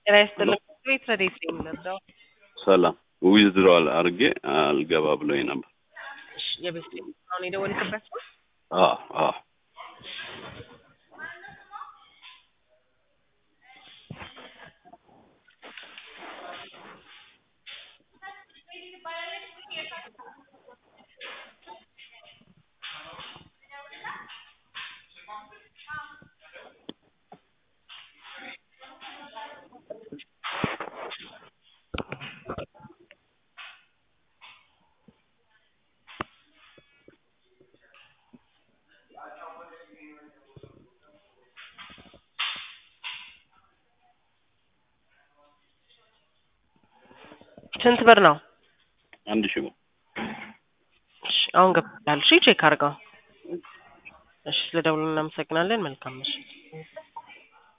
ጤና ይስጥልኝ። ቤት ረዴት ነው የምንረዳው? ሰላም ዊዝድሮዋል አድርጌ አልገባ ብሎኝ ነበር። እሺ የቤት አሁን የደወልክበት ነው? አዎ አዎ ስንት ብር ነው? 1000 ብር። እሺ አሁን ገብቷል። እሺ ቼክ አድርገው። እሺ ስለደውሉ እናመሰግናለን። መልካም ምሽት።